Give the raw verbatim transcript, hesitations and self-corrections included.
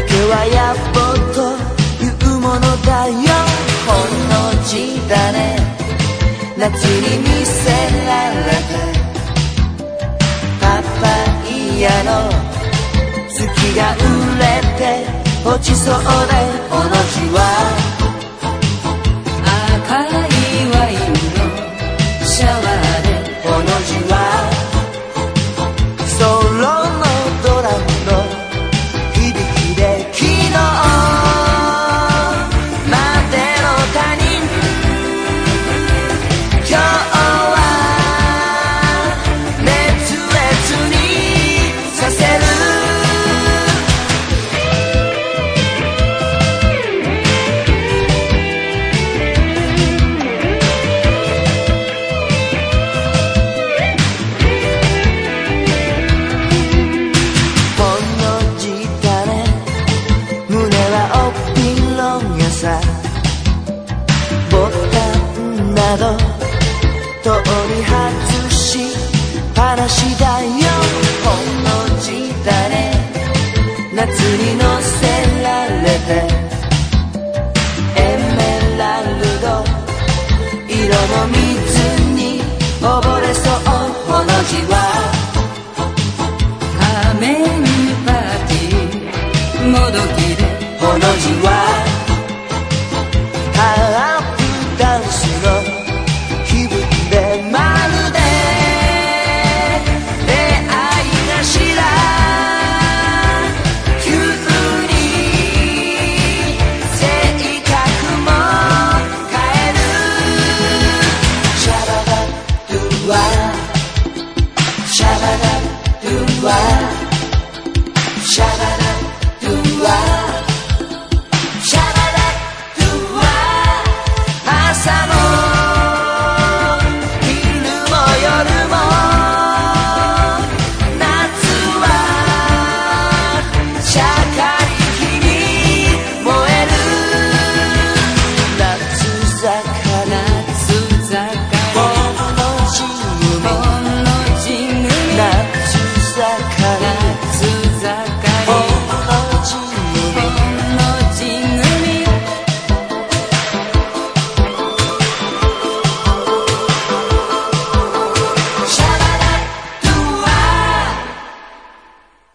けはやっぽというものだよ。ほんの字だね、夏に見せられてパパイヤの月が売れて落ちそうで、この字は赤いワインのシャワーで、この字はソロのドラムの響きで、昨日までの他人今日は熱烈にさせる。ボタンなど取り外しっぱなしだよ。ほんの字だね、夏に乗せられてエメラルド色の